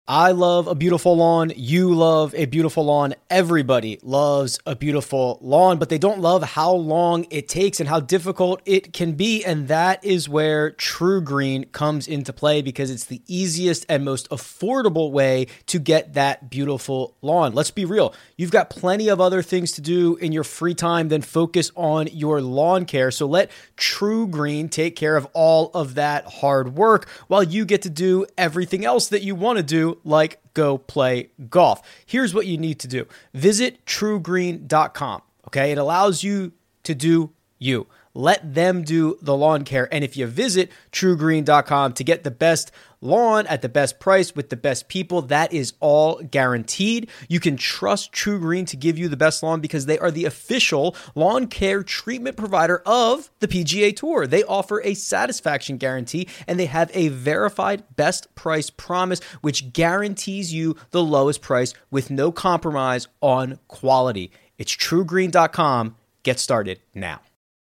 I love a beautiful lawn. You love a beautiful lawn. Everybody loves a beautiful lawn, but they don't love how long it takes and how difficult it can be. And that is where TruGreen comes into play, because it's the easiest and most affordable way to get that beautiful lawn. Let's be real. You've got plenty of other things to do in your free time than focus on your lawn care. So let TruGreen take care of all of that hard work while you get to do everything else that you want to do, like go play golf. Here's what you need to do. Visit TruGreen.com. Okay. It allows you to do you. Let them do the lawn care. And if you visit TruGreen.com to get the best lawn at the best price with the best people, that is all guaranteed. You can trust TruGreen to give you the best lawn because they are the official lawn care treatment provider of the PGA Tour. They offer a satisfaction guarantee, and they have a verified best price promise, which guarantees you the lowest price with no compromise on quality. It's TruGreen.com. Get started now.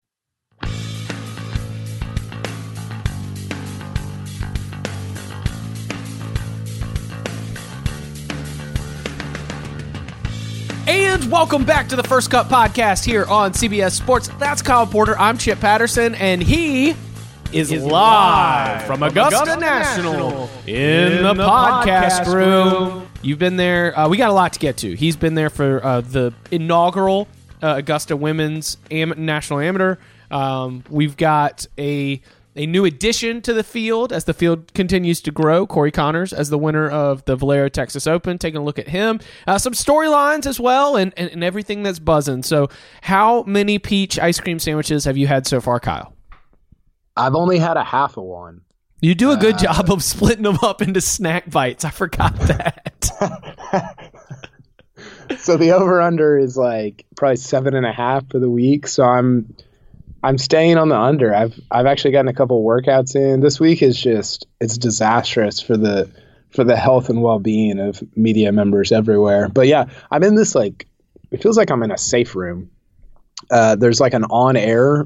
And welcome back to the First Cut Podcast here on CBS Sports. That's Kyle Porter. I'm Chip Patterson, and he is live from Augusta National in the podcast room. You've been there. We got a lot to get to. He's been there for the inaugural Augusta Women's National Amateur. We've got a new addition to the field as the field continues to grow. Corey Connors as the winner of the Valero Texas Open. Taking a look at him. Some storylines as well and everything that's buzzing. So how many peach ice cream sandwiches have you had so far, Kyle? I've only had a half of one. You do a good job of splitting them up into snack bites. I forgot that. So the over-under is like probably 7.5 for the week. So I'm staying on the under. I've actually gotten a couple workouts in. This week is it's disastrous for the health and well-being of media members everywhere. But yeah, I'm in this it feels like I'm in a safe room. There's like an on-air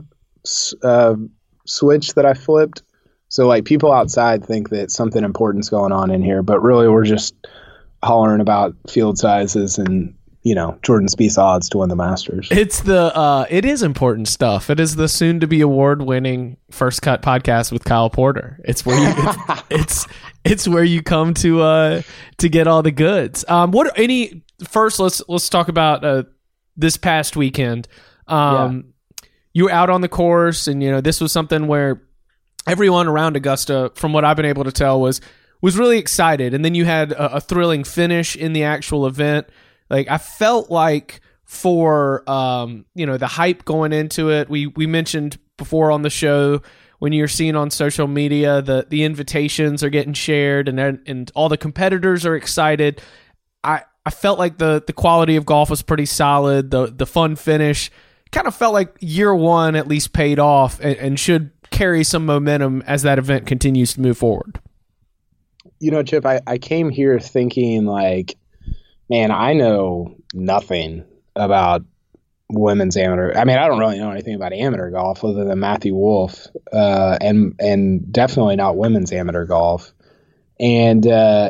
switch that I flipped. So like people outside think that something important's going on in here, but really we're just hollering about field sizes and Jordan Spieth odds to win the Masters. It is important stuff. It is the soon to be award winning First Cut Podcast with Kyle Porter. It's where you it's where you come to get all the goods. First let's talk about this past weekend. You were out on the course, and this was something where everyone around Augusta, from what I've been able to tell, was really excited. And then you had a thrilling finish in the actual event. Like, I felt like for the hype going into it, we mentioned before on the show, when you're seeing on social media the invitations are getting shared and all the competitors are excited. I felt like the quality of golf was pretty solid. The fun finish kind of felt like year one at least paid off and should carry some momentum as that event continues to move forward. Chip, I came here thinking man, I know nothing about women's amateur. I mean, I don't really know anything about amateur golf other than Matthew Wolff, and definitely not women's amateur golf. And the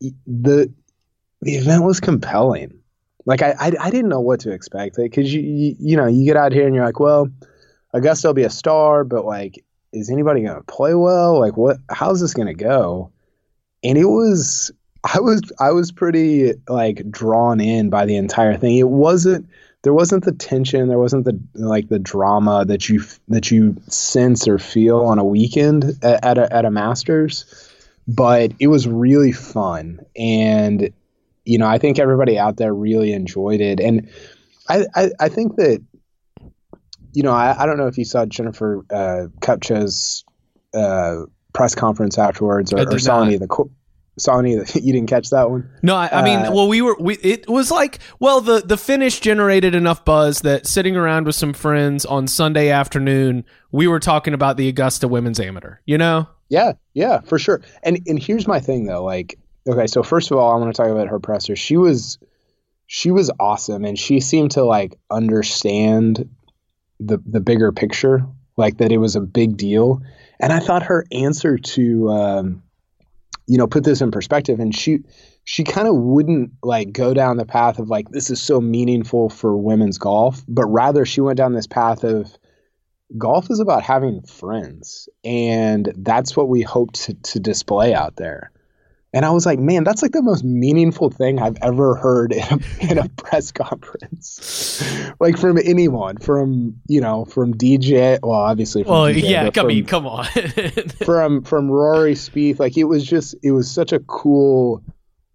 event was compelling. I didn't know what to expect, because you get out here and you're like, well, Augusta will be a star, but is anybody going to play well? How's this going to go? And it was. I was pretty drawn in by the entire thing. There wasn't the tension, there wasn't the drama that you sense or feel on a weekend at a Masters, but it was really fun. And I think everybody out there really enjoyed it. And I think that I don't know if you saw Jennifer Kupcha's press conference afterwards or saw any of the you didn't catch that one? No, I mean, it was the finish generated enough buzz that sitting around with some friends on Sunday afternoon, we were talking about the Augusta Women's Amateur, Yeah, for sure. And here's my thing though, okay, so first of all, I want to talk about her presser. She was awesome, and she seemed to understand the bigger picture, that it was a big deal. And I thought her answer to put this in perspective, and she she kind of wouldn't like go down the path of like, this is so meaningful for women's golf, but rather she went down this path of golf is about having friends. And that's what we hope to display out there. And I was like, man, that's like the most meaningful thing I've ever heard in a press conference. Like from anyone, from DJ, well, obviously from DJ, yeah, I mean, come on. from Rory Spieth, like it was such a cool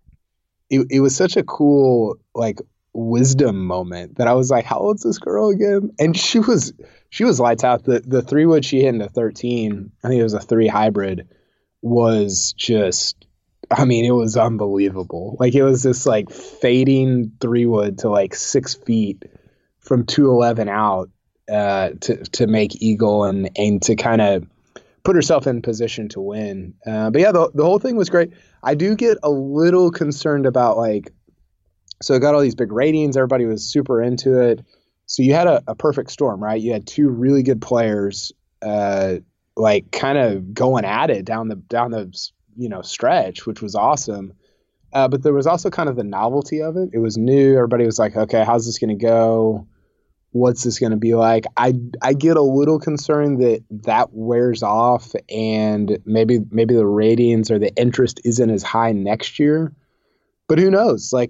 like wisdom moment that I was like, how old's this girl again? And she was lights out. The 3-wood she hit into 13, I think it was a 3 hybrid, was just, I mean, it was unbelievable. Like it was this like fading 3-wood to like 6 feet from 211 out to make eagle and to kind of put herself in position to win. But yeah, the whole thing was great. I do get a little concerned about like, so it got all these big ratings. Everybody was super into it. So you had a perfect storm, right? You had 2 really good players, like kind of going at it down the stretch, which was awesome. But there was also kind of the novelty of it. It was new. Everybody was like, okay, how's this going to go? What's this going to be like? I get a little concerned that wears off and maybe the ratings or the interest isn't as high next year. But who knows? Like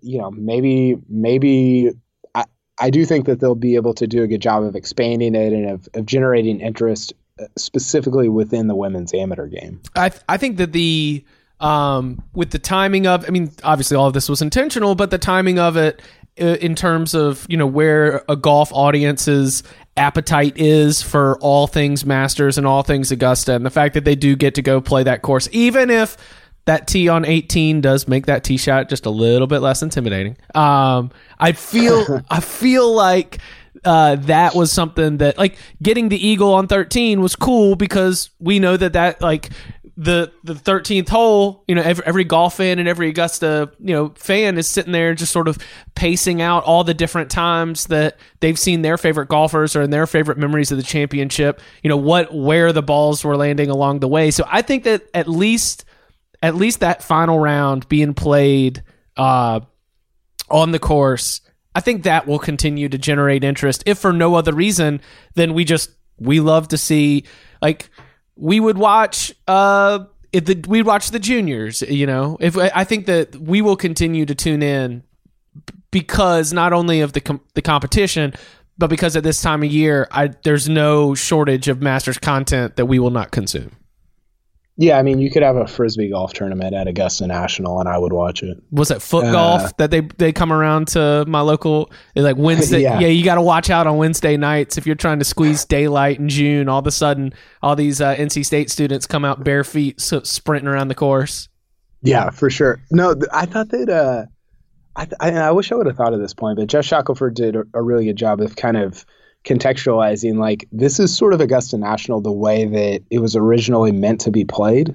maybe I do think that they'll be able to do a good job of expanding it and of generating interest specifically within the women's amateur game. I think that the with the timing of, I mean, obviously all of this was intentional, but the timing of it in terms of, where a golf audience's appetite is for all things Masters and all things Augusta, and the fact that they do get to go play that course, even if that tee on 18 does make that tee shot just a little bit less intimidating. I feel like that was something that, like, getting the eagle on 13 was cool because we know that like the 13th hole, every golf fan and every Augusta, fan is sitting there just sort of pacing out all the different times that they've seen their favorite golfers or in their favorite memories of the championship, where the balls were landing along the way. So I think that at least that final round being played on the course, I think that will continue to generate interest, if for no other reason than we love to see, like, we would watch we'd watch the juniors, if I think that we will continue to tune in because not only of the competition, but because at this time of year, there's no shortage of Masters content that we will not consume. Yeah, I mean, you could have a Frisbee golf tournament at Augusta National, and I would watch it. Was it foot golf that they come around to my local, like Wednesday? Yeah, you got to watch out on Wednesday nights if you're trying to squeeze daylight in June. All of a sudden, all these NC State students come out bare feet sprinting around the course. Yeah, for sure. No, I thought that I wish I would have thought of this point, but Jeff Shackelford did a really good job of kind of contextualizing, like, this is sort of Augusta National the way that it was originally meant to be played,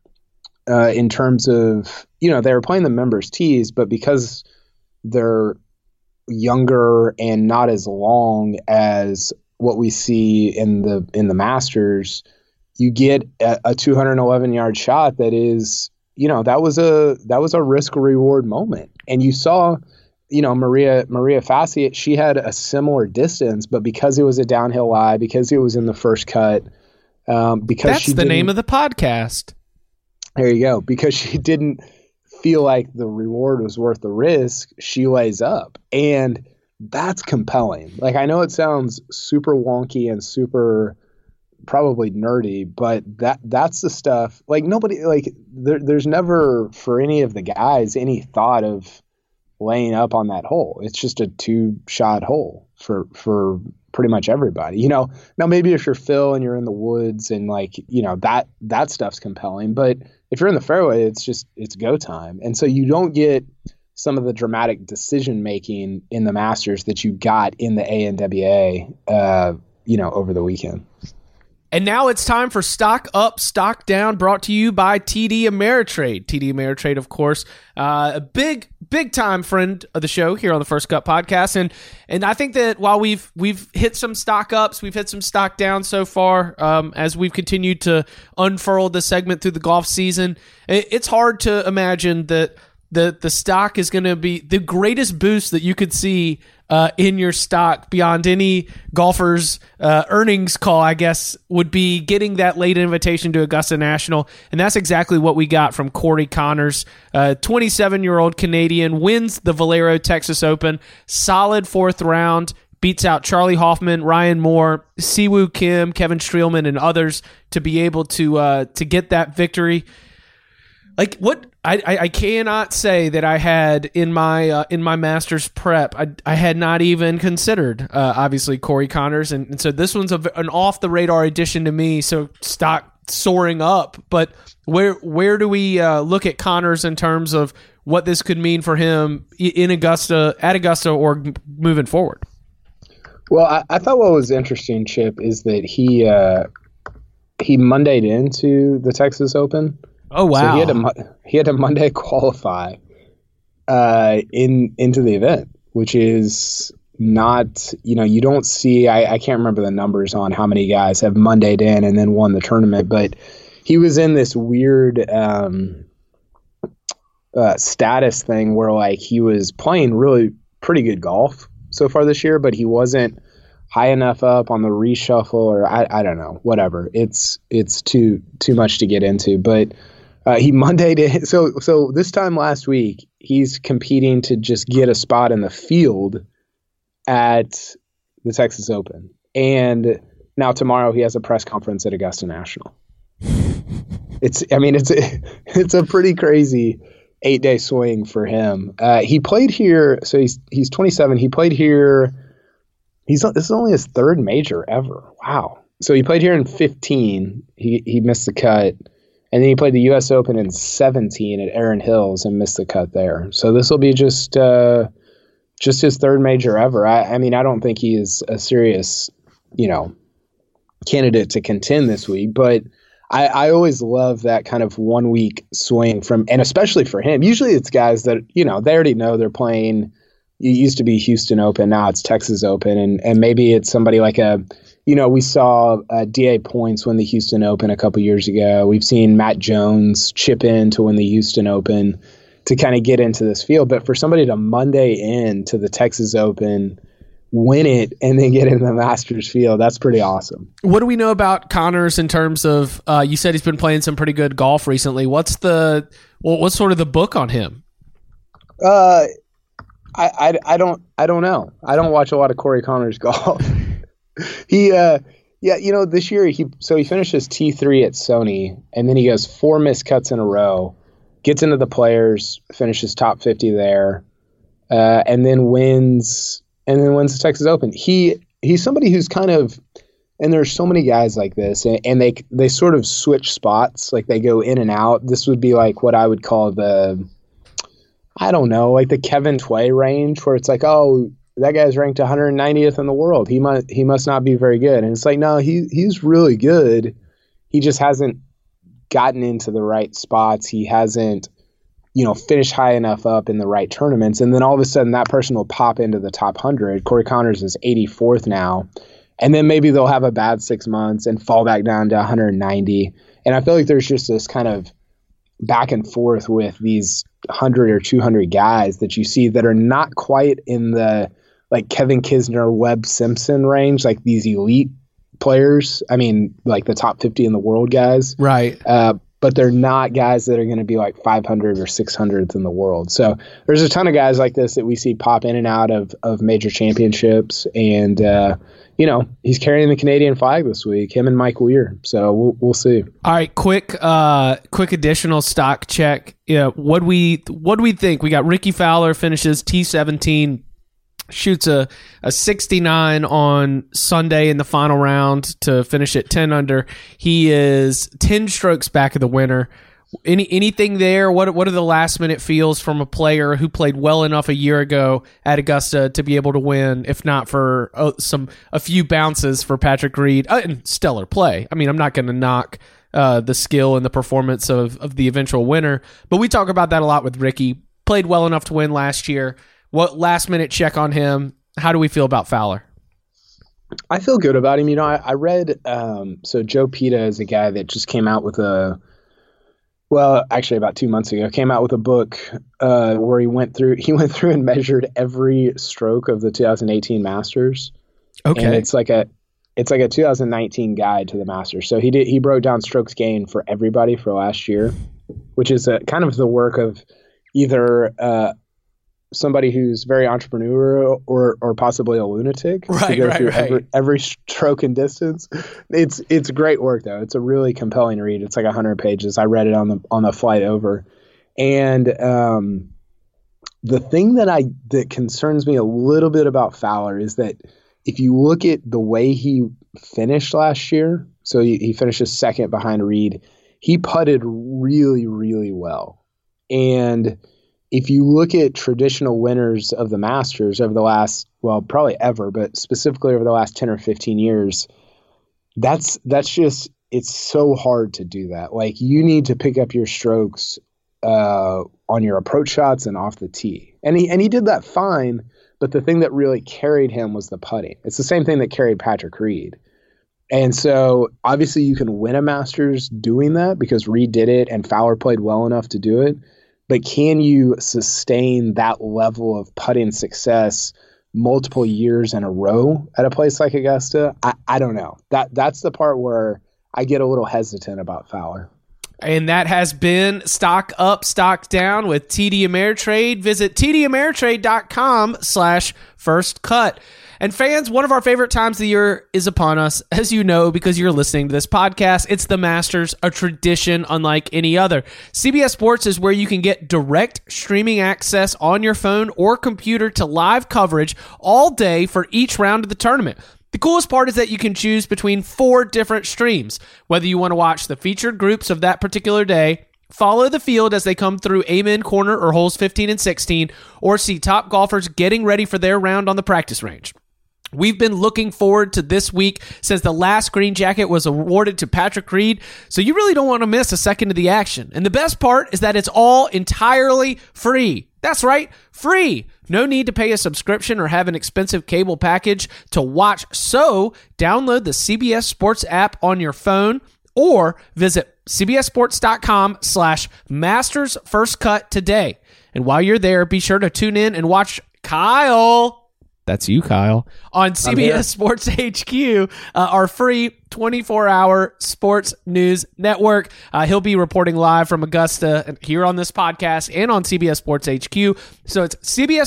in terms of, they were playing the members' tees, but because they're younger and not as long as what we see in the Masters, you get a 211-yard shot that is, that was a risk reward moment. And you saw, Maria Fassi, she had a similar distance, but because it was a downhill lie, because it was in the first cut, because that's the name of the podcast. There you go. Because she didn't feel like the reward was worth the risk, she lays up, and that's compelling. Like, I know it sounds super wonky and super probably nerdy, but that's the stuff. Like, nobody, like, there's never for any of the guys any thought of laying up on that hole. It's just a 2-shot hole for pretty much everybody. Now maybe if you're Phil and you're in the woods and, like, that stuff's compelling, but if you're in the fairway, it's go time. And so you don't get some of the dramatic decision making in the Masters that you got in the ANWA over the weekend. And now it's time for Stock Up, Stock Down, brought to you by TD Ameritrade. TD Ameritrade, of course, a big time friend of the show here on the First Cut podcast. And I think that while we've hit some stock ups, we've hit some stock downs so far, as we've continued to unfurl this segment through the golf season, it's hard to imagine that the stock is going to be the greatest boost that you could see in your stock beyond any golfer's earnings call, I guess, would be getting that late invitation to Augusta National. And that's exactly what we got from Corey Conners. 27-year-old Canadian wins the Valero Texas Open. Solid fourth round. Beats out Charlie Hoffman, Ryan Moore, Siwoo Kim, Kevin Streelman, and others to be able to get that victory. Like, what I cannot say that I had in my master's prep. I had not even considered obviously Corey Conners, and so this one's an off the radar addition to me. So stock soaring up, but where do we look at Conners in terms of what this could mean for him at Augusta, or moving forward? Well, I thought what was interesting, Chip, is that he Mondayed into the Texas Open. Oh wow! So he had to Monday qualify into the event, which is not, you don't see. I can't remember the numbers on how many guys have Mondayed in and then won the tournament, but he was in this weird status thing where like he was playing really pretty good golf so far this year, but he wasn't high enough up on the reshuffle, or I don't know, whatever. It's too much to get into, but. He Mondayed it. So this time last week, he's competing to just get a spot in the field at the Texas Open. And now tomorrow he has a press conference at Augusta National. It's a pretty crazy 8-day swing for him. He played here. So he's 27. He played here. This is only his third major ever. Wow. So he played here in 15. He missed the cut. And then he played the U.S. Open in 17 at Erin Hills and missed the cut there. So this will be just his third major ever. I mean, I don't think he is a serious, candidate to contend this week. But I always love that kind of 1 week swing and especially for him. Usually it's guys that, they already know they're playing. It used to be Houston Open. Now it's Texas Open. And maybe it's somebody like we saw D.A. Points win the Houston Open a couple years ago. We've seen Matt Jones chip in to win the Houston Open to kind of get into this field. But for somebody to Monday in to the Texas Open, win it, and then get into the Masters field, that's pretty awesome. What do we know about Conners in terms of, you said he's been playing some pretty good golf recently. What's sort of the book on him? I don't know. I don't watch a lot of Corey Conners golf. This year he finishes T3 at Sony, and then he goes 4 missed cuts in a row, gets into the Players, finishes top 50 there, and then wins the Texas Open. He's somebody who's kind of, and there's so many guys like this, and they sort of switch spots, like they go in and out. This would be like what I would call like the Kevin Tway range, where it's like, oh, that guy's ranked 190th in the world. He must not be very good. And it's like, no, he's really good. He just hasn't gotten into the right spots. He hasn't, finished high enough up in the right tournaments. And then all of a sudden that person will pop into the top 100. Corey Conners is 84th now. And then maybe they'll have a bad 6 months and fall back down to 190. And I feel like there's just this kind of back and forth with these 100 or 200 guys that you see that are not quite in the like Kevin Kisner, Webb Simpson range, like these elite players. I mean, like the top 50 in the world guys. Right. But they're not guys that are going to be like 500 or 600th in the world. So there's a ton of guys like this that we see pop in and out of major championships. And, he's carrying the Canadian flag this week, him and Mike Weir. So we'll see. All right. Quick additional stock check. Yeah. What do we think? We got Ricky Fowler finishes T17. Shoots a 69 on Sunday in the final round to finish at 10 under. He is 10 strokes back of the winner. Anything there? What are the last minute feels from a player who played well enough a year ago at Augusta to be able to win, if not for a few bounces for Patrick Reed and stellar play? I mean, I'm not going to knock the skill and the performance of the eventual winner, but we talk about that a lot with Ricky. Played well enough to win last year. What last minute check on him? How do we feel about Fowler? I feel good about him. I read, so Joe Pita is a guy that just came out with Well, actually, about 2 months ago, came out with a book where he went through and measured every stroke of the 2018 Masters. Okay, and it's like a 2019 guide to the Masters. So he broke down strokes gained for everybody for last year, which is kind of the work of either somebody who's very entrepreneurial or possibly a lunatic to go through every stroke and distance. It's great work though. It's a really compelling read. It's like 100 pages. I read it on the flight over, and the thing that concerns me a little bit about Fowler is that if you look at the way he finished last year, so he finished second behind Reed, he putted really, really well, and if you look at traditional winners of the Masters over the last, well, probably ever, but specifically over the last 10 or 15 years, that's just, it's so hard to do that. Like, you need to pick up your strokes on your approach shots and off the tee. And he did that fine, but the thing that really carried him was the putting. It's the same thing that carried Patrick Reed. And so obviously you can win a Masters doing that because Reed did it and Fowler played well enough to do it. But can you sustain that level of putting success multiple years in a row at a place like Augusta? I don't know. That's the part where I get a little hesitant about Fowler. And that has been Stock Up, Stock Down with TD Ameritrade. Visit tdameritrade.com/firstcut. And fans, one of our favorite times of the year is upon us, as you know, because you're listening to this podcast. It's the Masters, a tradition unlike any other. CBS Sports is where you can get direct streaming access on your phone or computer to live coverage all day for each round of the tournament. The coolest part is that you can choose between 4 different streams, whether you want to watch the featured groups of that particular day, follow the field as they come through Amen Corner or holes 15 and 16, or see top golfers getting ready for their round on the practice range. We've been looking forward to this week since the last green jacket was awarded to Patrick Reed, so you really don't want to miss a second of the action. And the best part is that it's all entirely free. That's right, free. No need to pay a subscription or have an expensive cable package to watch. So download the CBS Sports app on your phone or visit cbssports.com/mastersfirstcut today. And while you're there, be sure to tune in and watch Kyle. That's you, Kyle, on CBS Sports HQ, our free 24-hour sports news network. He'll be reporting live from Augusta here on this podcast and on CBS Sports HQ. So it's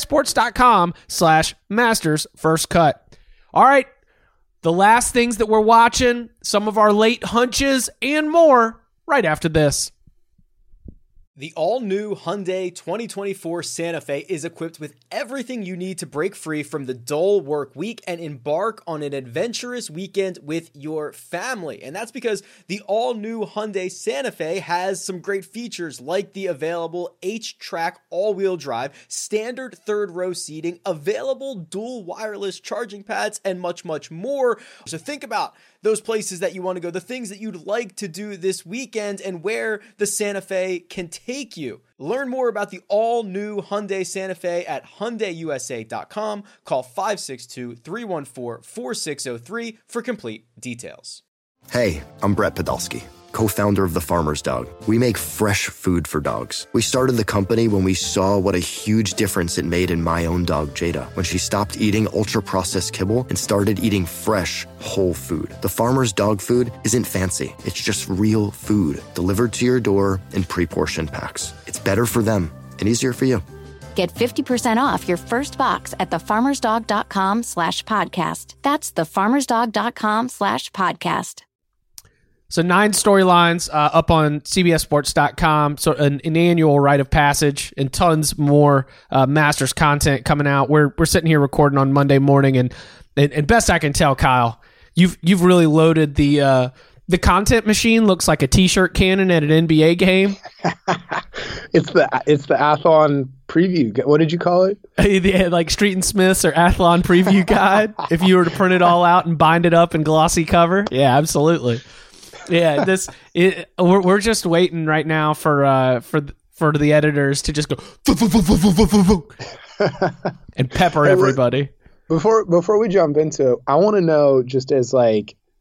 cbssports.com/mastersfirstcut. All right, the last things that we're watching, some of our late hunches, and more right after this. The all-new Hyundai 2024 Santa Fe is equipped with everything you need to break free from the dull work week and embark on an adventurous weekend with your family. And that's because the all-new Hyundai Santa Fe has some great features like the available H-Track all-wheel drive, standard third-row seating, available dual wireless charging pads, and much, much more. So think about those places that you want to go, the things that you'd like to do this weekend, and where the Santa Fe can take you. Learn more about the all-new Hyundai Santa Fe at HyundaiUSA.com. Call 562-314-4603 for complete details. Hey, I'm Brett Podolsky, co-founder of The Farmer's Dog. We make fresh food for dogs. We started the company when we saw what a huge difference it made in my own dog, Jada, when she stopped eating ultra-processed kibble and started eating fresh, whole food. The Farmer's Dog food isn't fancy. It's just real food delivered to your door in pre-portioned packs. It's better for them and easier for you. Get 50% off your first box at thefarmersdog.com/podcast. That's thefarmersdog.com/podcast. So 9 storylines up on CBSSports.com. So an annual rite of passage and tons more Masters content coming out. We're sitting here recording on Monday morning, and best I can tell, Kyle, you've really loaded the content machine. Looks like a t-shirt cannon at an NBA game. It's the Athlon preview. What did you call it? Like Street and Smiths or Athlon preview guide. If you were to print it all out and bind it up in glossy cover, yeah, absolutely. Yeah, we're just waiting right now for the editors to just go and pepper everybody. Before we jump into it, I want to know, just as like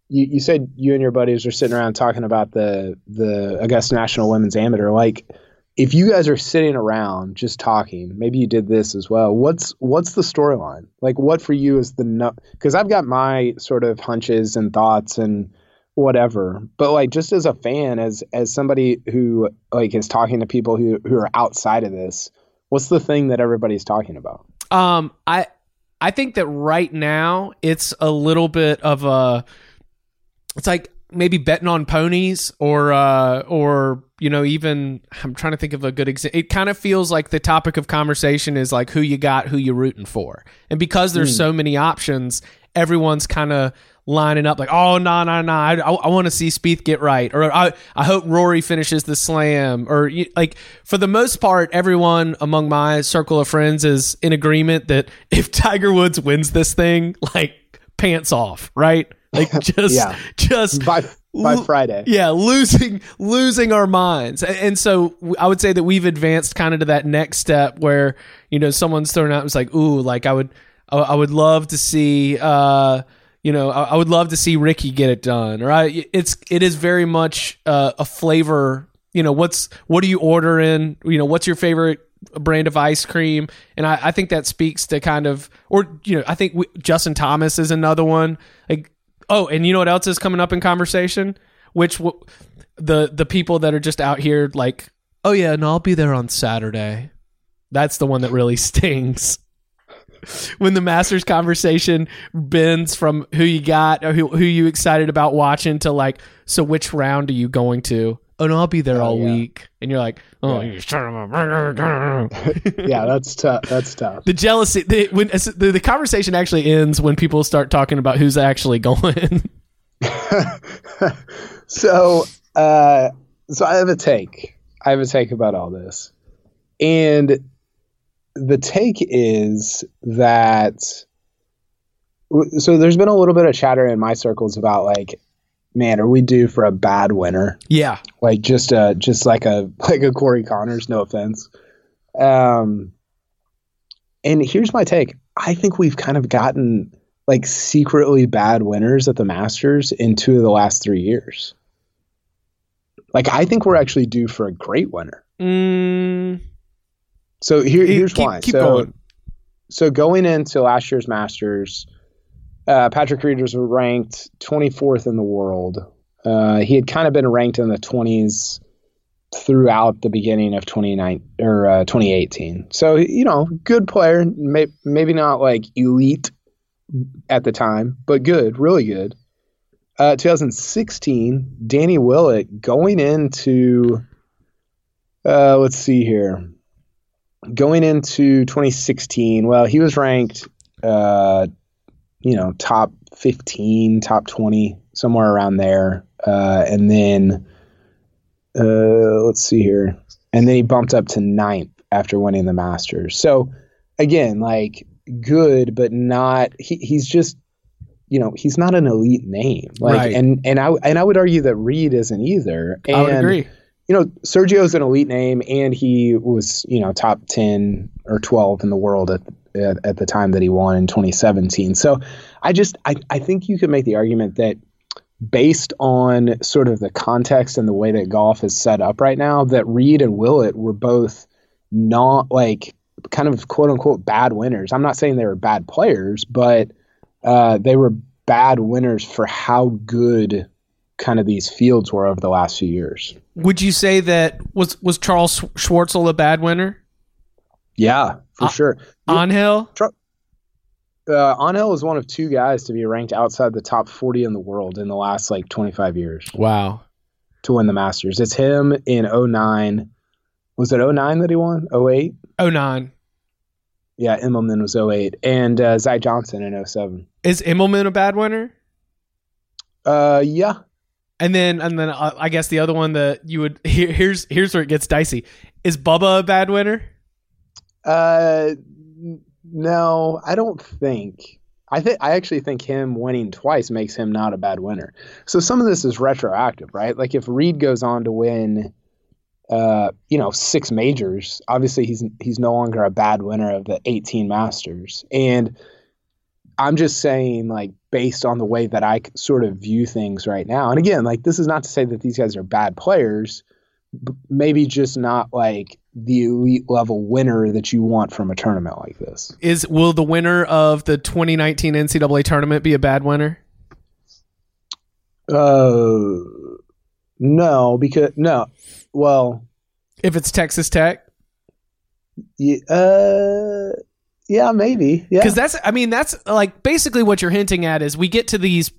you said you and your buddies are sitting around talking about the Augusta National Women's Amateur. Like, if you guys are sitting around just talking, maybe you did this as well. What's the storyline? Like, what for you is because I've got my sort of hunches and thoughts and whatever, but like, just as a fan, as somebody who like is talking to people who are outside of this, what's the thing that everybody's talking about? I think that right now it's a little bit of it's like maybe betting on ponies or even I'm trying to think of a good example. It kind of feels like the topic of conversation is like who you got, who you rooting for. And because there's so many options, everyone's kind of lining up like, oh, no. I want to see Spieth get right. Or I hope Rory finishes the slam. Or like, for the most part, everyone among my circle of friends is in agreement that if Tiger Woods wins this thing, like, pants off, right? Like, just by Friday. Yeah, losing our minds. And so I would say that we've advanced kind of to that next step where, someone's thrown out, it's like, ooh, like I would love to see, I would love to see Ricky get it done. Right? It is very much a flavor. What are you ordering? What's your favorite brand of ice cream? And I think that speaks to kind of, I think Justin Thomas is another one. Like, oh, and you know what else is coming up in conversation? Which the people that are just out here like, oh yeah, no, I'll be there on Saturday. That's the one that really stings. When the Masters conversation bends from who you got or who you excited about watching to like, so which round are you going to? Oh no, I'll be there all week. And you're like, oh, you son of a... Yeah, that's tough. That's tough. The jealousy, the conversation actually ends when people start talking about who's actually going. So I have a take. I have a take about all this. And the take is that, so there's been a little bit of chatter in my circles about like, man, are we due for a bad winner? Yeah. Like just like a Corey Connors, no offense. And here's my take. I think we've kind of gotten like secretly bad winners at the Masters in 2 of the last 3 years. Like, I think we're actually due for a great winner. So here's why. Keep going. So going into last year's Masters, Patrick Reed was ranked 24th in the world. He had kind of been ranked in the 20s throughout the beginning of 2018. So, good player, maybe not like elite at the time, but good, really good. 2016, Danny Willett going into, let's see here. Going into 2016, well, he was ranked, top 15, top 20, somewhere around there. And then, let's see here. And then he bumped up to 9th after winning the Masters. So again, like, good, but not, he's just, he's not an elite name. Like, right. And I would argue that Reed isn't either. And, I would agree. Sergio's an elite name, and he was, top 10 or 12 in the world at the time that he won in 2017. So I think you could make the argument that based on sort of the context and the way that golf is set up right now, that Reed and Willett were both not like kind of quote unquote bad winners. I'm not saying they were bad players, but they were bad winners for how good kind of these fields were over the last few years. Would you say that was Charles Schwartzel a bad winner? Yeah, for sure. Angel? Angel is one of 2 guys to be ranked outside the top 40 in the world in the last like 25 years. Wow. To win the Masters. It's him in 09. Was it 09 that he won? 08? 09. Yeah, Immelman was 08. And Zach Johnson in 07. Is Immelman a bad winner? Yeah. And then I guess the other one that you would here's where it gets dicey. Is Bubba a bad winner? No, I don't think. I actually think him winning twice makes him not a bad winner. So some of this is retroactive, right? Like if Reed goes on to win 6 majors, obviously he's no longer a bad winner of the 18 Masters. And I'm just saying, like, based on the way that I sort of view things right now. And again, like, this is not to say that these guys are bad players, maybe just not like the elite level winner that you want from a tournament like this. Will the winner of the 2019 NCAA tournament be a bad winner? No, because no. Well, if it's Texas Tech, yeah, maybe. Yeah, because that's like basically what you're hinting at is we get to these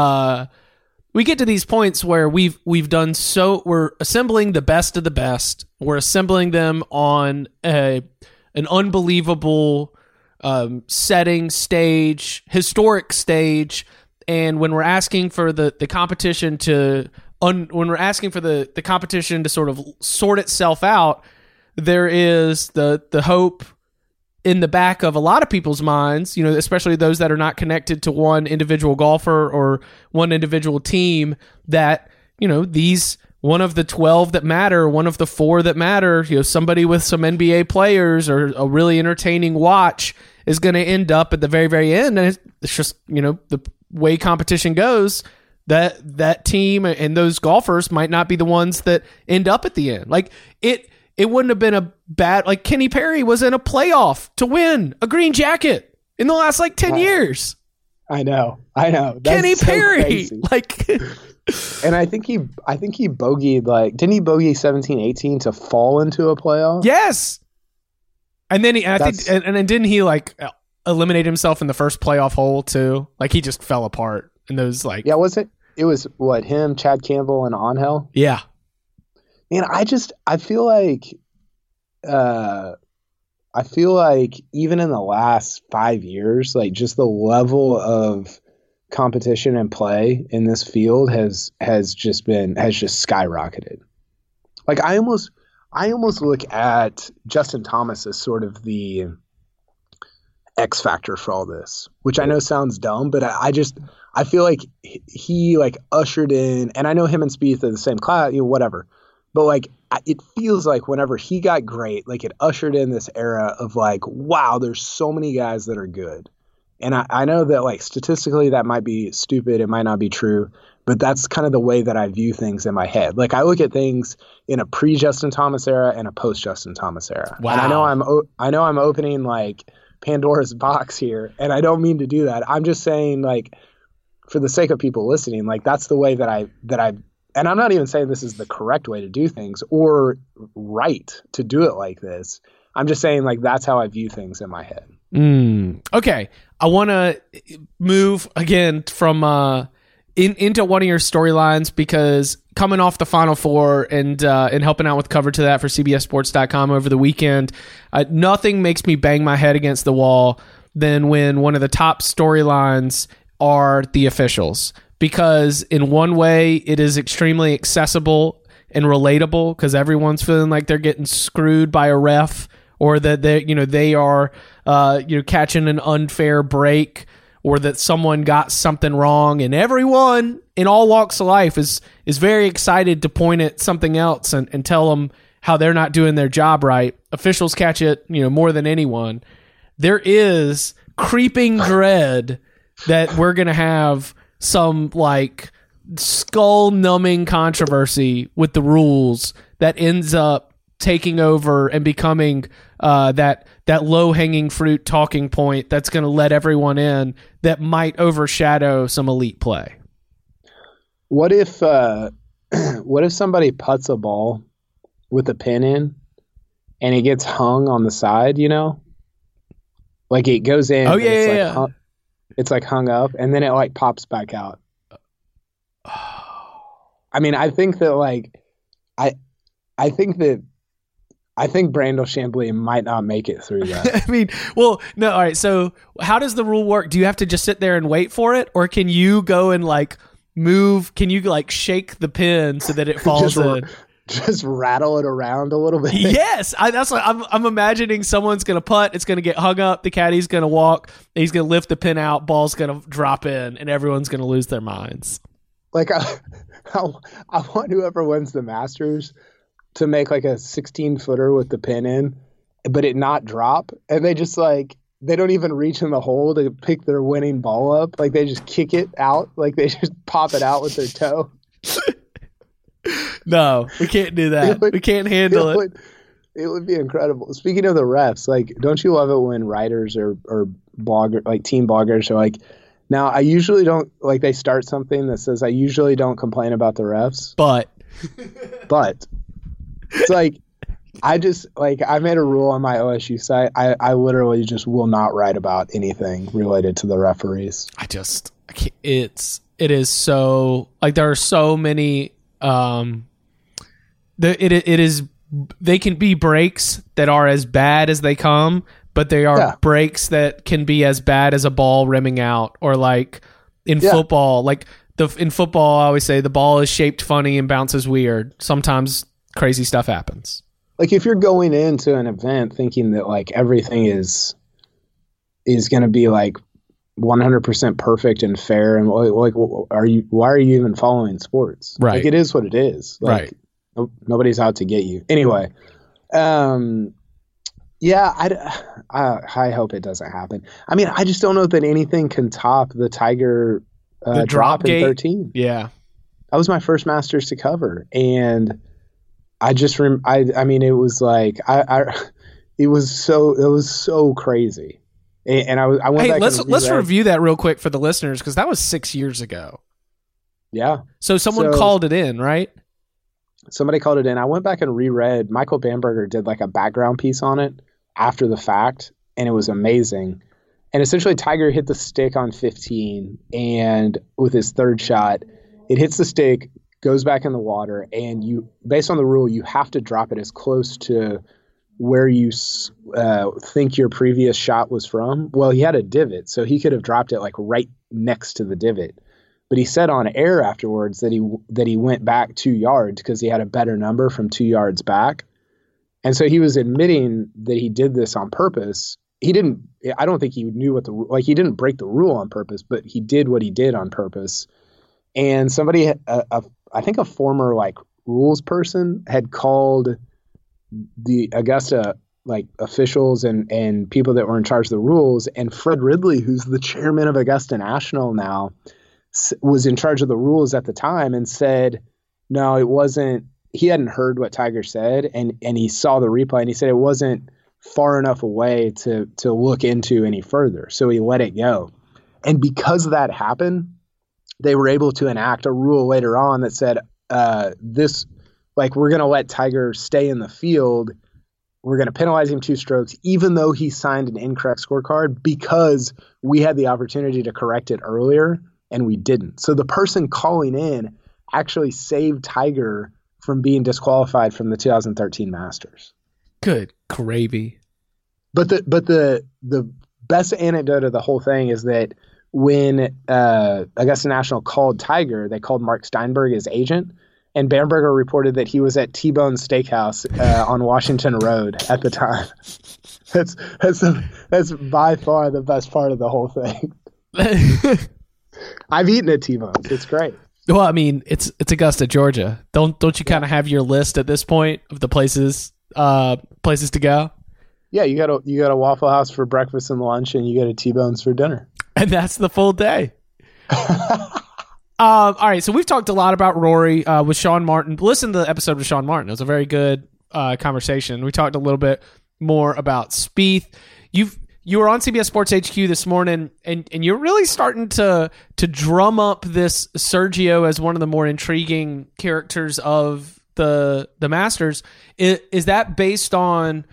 points where we've done we're assembling the best of the best. We're assembling them on an unbelievable setting, stage, historic stage. And when we're asking for the competition to the competition to sort of sort itself out, there is the hope in the back of a lot of people's minds, you know, especially those that are not connected to one individual golfer or one individual team, that, you know, these one of the 12 that matter, one of the 4 that matter, you know, somebody with some NBA players or a really entertaining watch is going to end up at the very, very end. And it's just, you know, the way competition goes, that team and those golfers might not be the ones that end up at the end. Like it wouldn't have been a bad, like Kenny Perry was in a playoff to win a green jacket in the last like 10 years. I know. That's Kenny so Perry, crazy. like, and I think he bogeyed, like, didn't he bogey 17-18 to fall into a playoff? Yes. And then then didn't he like eliminate himself in the first playoff hole too? Like he just fell apart in those, like, yeah. It was what, him, Chad Campbell, and Angel? Yeah. Man, I feel like even in the last 5 years, like, just the level of competition and play in this field has just skyrocketed. Like, I almost look at Justin Thomas as sort of the X factor for all this, which I know sounds dumb, but I feel like he like ushered in, and I know him and Spieth are the same class, you know, whatever. But like, it feels like whenever he got great, like it ushered in this era of like, wow, there's so many guys that are good. And I know that like statistically that might be stupid. It might not be true, but that's kind of the way that I view things in my head. Like I look at things in a pre-Justin Thomas era and a post-Justin Thomas era. Wow. And I know I'm opening like Pandora's box here, and I don't mean to do that. I'm just saying, like, for the sake of people listening, like that's the way that I and I'm not even saying this is the correct way to do things or right to do it like this. I'm just saying, like, that's how I view things in my head. Okay. I want to move again from into one of your storylines, because coming off the Final Four and helping out with coverage of that for CBSSports.com over the weekend, nothing makes me bang my head against the wall than when one of the top storylines are the officials. Because in one way, it is extremely accessible and relatable, because everyone's feeling like they're getting screwed by a ref, or that they are catching an unfair break, or that someone got something wrong, and everyone in all walks of life is very excited to point at something else and tell them how they're not doing their job right. Officials catch it, more than anyone. There is creeping dread that we're going to have some like skull-numbing controversy with the rules that ends up taking over and becoming that low-hanging fruit talking point that's going to let everyone in, that might overshadow some elite play. What if somebody putts a ball with a pin in and it gets hung on the side, like it goes in. Oh yeah, yeah. It's like hung up, and then it like pops back out. I mean, I think that I think Brandel Chambly might not make it through that. I mean, well, no. All right. So how does the rule work? Do you have to just sit there and wait for it, or can you go and like move? Can you like shake the pin so that it falls in? Just rattle it around a little bit. Yes, that's what I'm imagining. Someone's gonna putt, it's gonna get hung up, the caddy's gonna walk, he's gonna lift the pin out, ball's gonna drop in, and everyone's gonna lose their minds. Like I want whoever wins the Masters to make like a 16-footer with the pin in, but it not drop, and they just like they don't even reach in the hole to pick their winning ball up. Like they just kick it out. Like they just pop it out with their toe. No, we can't do that. We can't handle it. It would be incredible. Speaking of the refs, like, don't you love it when writers or blogger, like team bloggers are like, now I usually don't, like they start something that says, I usually don't complain about the refs. But it's like, I just, like, I made a rule on my OSU site. I literally just will not write about anything related to the referees. I can't, it is so, like, there are so many, they can be breaks that are as bad as they come, but they are breaks that can be as bad as a ball rimming out, or like in football, in football, I always say the ball is shaped funny and bounces weird. Sometimes crazy stuff happens. Like if you're going into an event thinking that like everything is going to be like 100% perfect and fair, and like, why are you even following sports? Right. Like it is what it is. Like, right. Nobody's out to get you. Anyway, I hope it doesn't happen. I mean, I just don't know that anything can top the Tiger the drop in gate. 13. Yeah. That was my first Masters to cover. And I just, I mean, it was like, it was so crazy. And I went back. Let's review that real quick for the listeners, because that was 6 years ago. Yeah. So someone called it in, right? Somebody called it in. I went back and reread. Michael Bamberger did like a background piece on it after the fact, and it was amazing. And essentially, Tiger hit the stick on 15, and with his third shot, it hits the stick, goes back in the water, and you, based on the rule, you have to drop it as close to where you think your previous shot was from. Well, he had a divot, so he could have dropped it like right next to the divot. But he said on air afterwards that he went back 2 yards because he had a better number from 2 yards back. And so he was admitting that he did this on purpose. I don't think he knew he didn't break the rule on purpose, but he did what he did on purpose. And somebody, I think a former like rules person had called the Augusta like officials and people that were in charge of the rules. And Fred Ridley, who's the chairman of Augusta National now, was in charge of the rules at the time and said, no, it wasn't. He hadn't heard what Tiger said, and he saw the replay, and he said it wasn't far enough away to look into any further. So he let it go. And because that happened, they were able to enact a rule later on that said we're going to let Tiger stay in the field. We're going to penalize him 2 strokes, even though he signed an incorrect scorecard, because we had the opportunity to correct it earlier. And we didn't. So the person calling in actually saved Tiger from being disqualified from the 2013 Masters. Good gravy. But the best anecdote of the whole thing is that when Augusta National called Tiger, they called Mark Steinberg as agent, and Bamberger reported that he was at T-Bone Steakhouse on Washington Road at the time. That's by far the best part of the whole thing. I've eaten at T-Bone's. It's great. Well, I mean, it's Augusta, Georgia. Don't you kind of have your list at this point of the places to go? Yeah, you got a Waffle House for breakfast and lunch, and you go to T-Bone's for dinner. And that's the full day. All right, so we've talked a lot about Rory with Sean Martin. Listen to the episode with Sean Martin. It was a very good conversation. We talked a little bit more about Spieth. You were on CBS Sports HQ this morning, and you're really starting to drum up this Sergio as one of the more intriguing characters of the Masters. Is that based on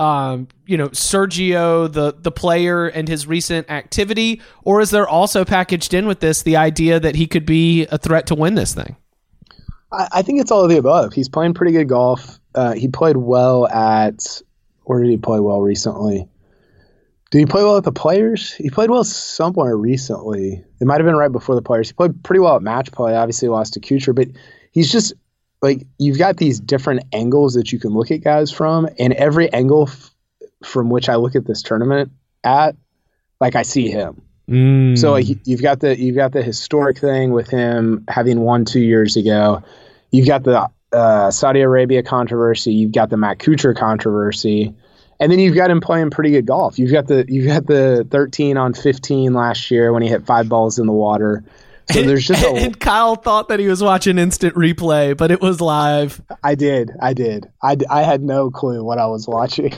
Sergio, the player, and his recent activity, or is there also packaged in with this the idea that he could be a threat to win this thing? I think it's all of the above. He's playing pretty good golf. He played well where did he play well recently? Did he play well at the Players? He played well somewhere recently. It might have been right before the Players. He played pretty well at match play. Obviously lost to Kuchar, but he's just like, you've got these different angles that you can look at guys from, and every angle from which I look at this tournament at, like, I see him. So like, you've got the historic thing with him having won 2 years ago. You've got the Saudi Arabia controversy. You've got the Matt Kuchar controversy. And then you've got him playing pretty good golf. You've got the 13 on 15 last year when he hit 5 balls in the water. So there's just and Kyle thought that he was watching instant replay, but it was live. I did. I had no clue what I was watching.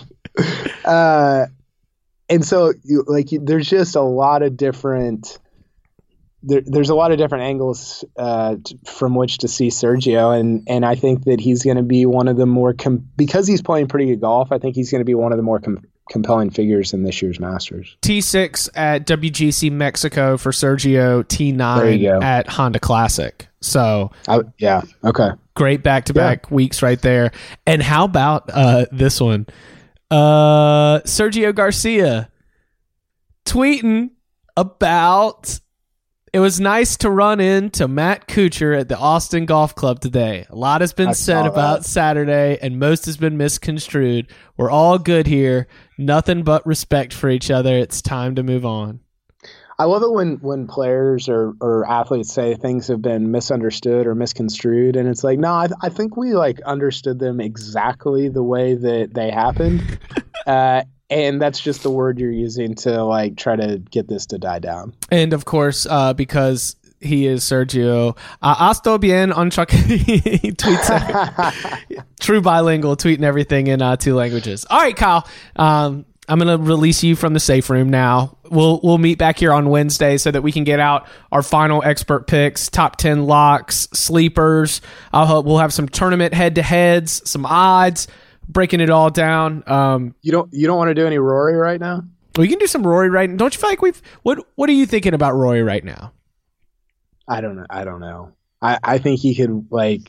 And so there's just a lot of different. There's a lot of different angles from which to see Sergio, and I think that he's going to be one of the more because he's playing pretty good golf. I think he's going to be one of the more compelling figures in this year's Masters. T6 at WGC Mexico for Sergio. T9 at Honda Classic. So yeah, okay, great back-to-back weeks right there. And how about this one? Sergio Garcia tweeting about. It was nice to run into Matt Kuchar at the Austin Golf Club today. A lot has been said about Saturday, and most has been misconstrued. We're all good here. Nothing but respect for each other. It's time to move on. I love it when players or athletes say things have been misunderstood or misconstrued, and it's like, no, I think we understood them exactly the way that they happened. And that's just the word you're using to try to get this to die down. And of course, because he is Sergio, estoy bien on he tweets true bilingual, tweeting everything in 2 languages. All right, Kyle. I'm going to release you from the safe room now. We'll meet back here on Wednesday so that we can get out our final expert picks, top 10 locks, sleepers. We'll have some tournament head-to-heads, some odds, breaking it all down. You don't want to do any Rory right now? We can do some Rory right now. Don't you feel like what are you thinking about Rory right now? I don't know. I think he could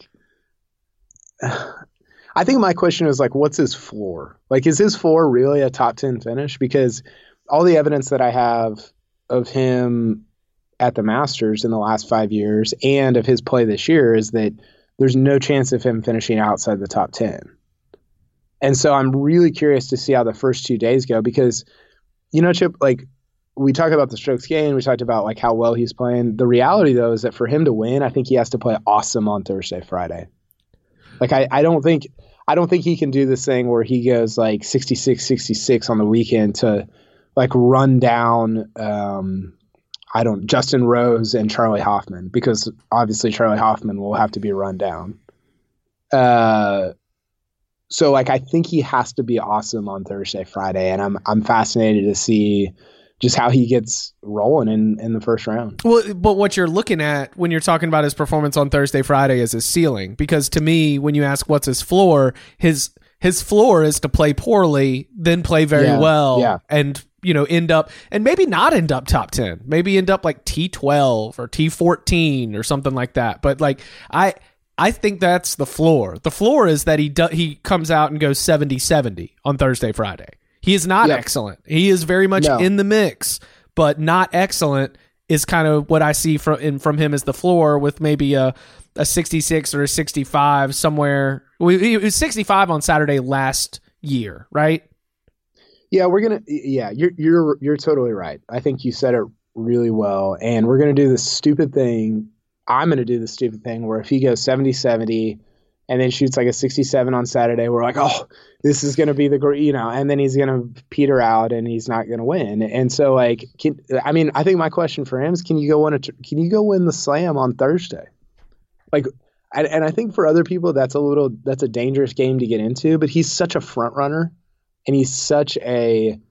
I think my question is what's his floor? Is his floor really a top 10 finish? Because all the evidence that I have of him at the Masters in the last 5 years and of his play this year is that there's no chance of him finishing outside the top 10. And so I'm really curious to see how the first 2 days go because, Chip, we talk about the strokes gained, we talked about how well he's playing. The reality though is that for him to win, I think he has to play awesome on Thursday, Friday. I don't think he can do this thing where he goes 66 on the weekend to run down Justin Rose and Charlie Hoffman, because obviously Charlie Hoffman will have to be run down. So I think he has to be awesome on Thursday, Friday, and I'm fascinated to see just how he gets rolling in the first round. Well, but what you're looking at when you're talking about his performance on Thursday, Friday is his ceiling, because to me, when you ask what's his floor, his floor is to play poorly, then play very well, and end up, and maybe not end up top 10, maybe end up T12 or T14 or something like that. But I think that's the floor. The floor is that he comes out and goes 70-70 on Thursday, Friday. He is not excellent. He is very much in the mix, but not excellent is kind of what I see from him as the floor, with maybe a 66 or a 65 somewhere. It was 65 on Saturday last year, right? Yeah, you're totally right. I think you said it really well, and we're gonna do this stupid thing. I'm going to do the stupid thing where if he goes 70-70 and then shoots a 67 on Saturday, we're oh, this is going to be and then he's going to peter out and he's not going to win. And so I think my question for him is, can you go win the Slam on Thursday? And I think for other people, that's a dangerous game to get into, but he's such a front runner and he's such a,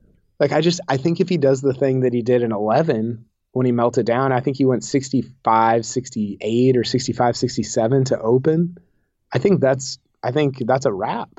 I think if he does the thing that he did in 11, when he melted down, I think he went 65, 68 or 65, 67 to open. I think that's a wrap.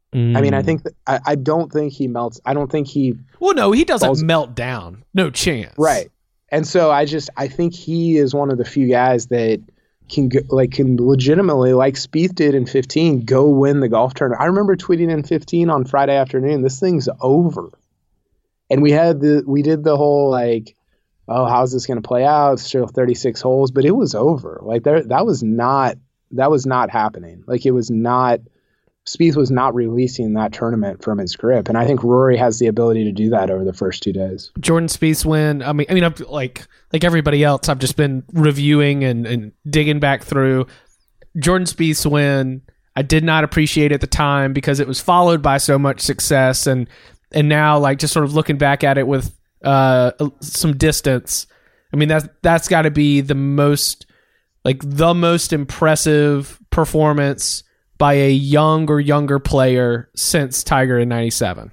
I don't think he melts. I don't think he. Well, no, he doesn't melt down. No chance. Right. And so I think he is one of the few guys that can legitimately, like Spieth did in 15, go win the golf tournament. I remember tweeting in 15 on Friday afternoon, this thing's over. And we did the whole oh, how's this going to play out? It's still 36 holes, but it was over. That was not happening. It was not. Spieth was not releasing that tournament from his grip, and I think Rory has the ability to do that over the first 2 days. Jordan Spieth's win. I mean, I'm like everybody else, I've just been reviewing and digging back through. Jordan Spieth's win, I did not appreciate at the time because it was followed by so much success, and now like just sort of looking back at it with some distance. I mean, that's got to be the most impressive performance by a younger player since Tiger in 97.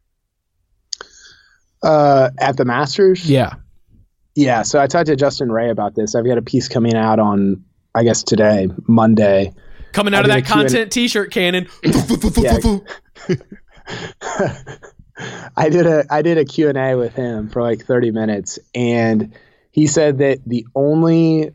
At the Masters? Yeah. Yeah, so I talked to Justin Ray about this. I've got a piece coming out on, I guess today, Monday. Coming out of that content t-shirt cannon. I did a Q&A with him for like 30 minutes, and he said that the only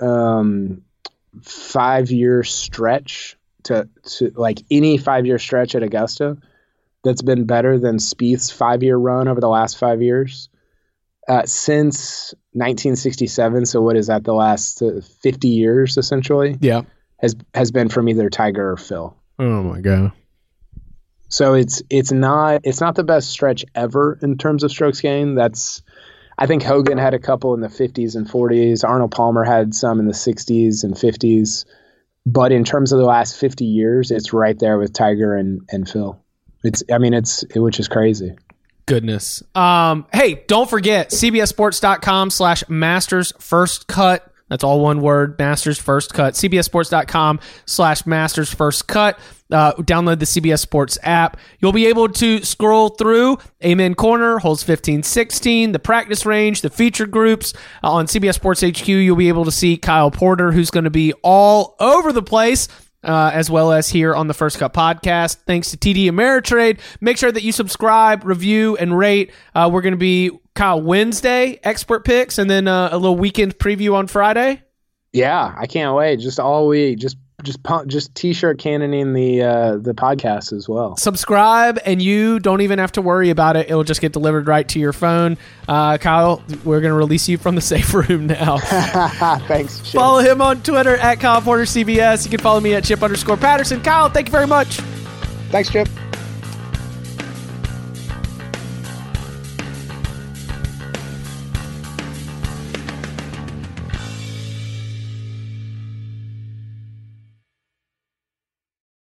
5-year stretch to like any 5-year stretch at Augusta that's been better than Spieth's 5-year run over the last 5 years since 1967. So what is that? The last 50 years essentially. Yeah, has been from either Tiger or Phil. Oh my God. So it's not the best stretch ever in terms of strokes gained. I think Hogan had a couple in the 50s and 40s. Arnold Palmer had some in the 60s and 50s. But in terms of the last 50 years, it's right there with Tiger and Phil. Which is crazy. Goodness. Hey, don't forget cbssports.com/Masters First Cut. That's all one word, Masters First Cut. cbssports.com/Masters First Cut. Download the CBS Sports app. You'll be able to scroll through Amen Corner, holes 15, 16, the practice range, the feature groups. On CBS Sports HQ, you'll be able to see Kyle Porter, who's going to be all over the place, as well as here on the First Cut podcast. Thanks to TD Ameritrade. Make sure that you subscribe, review, and rate. We're going to be Kyle Wednesday, expert picks, and then a little weekend preview on Friday. Yeah, I can't wait. Just all week. Just t-shirt cannoning the podcast as well. Subscribe, and you don't even have to worry about it. It'll just get delivered right to your phone. Kyle, we're going to release you from the safe room now. Thanks, Chip. Follow him on Twitter at Kyle Porter CBS. You can follow me at Chip_Patterson. Kyle, thank you very much. Thanks, Chip.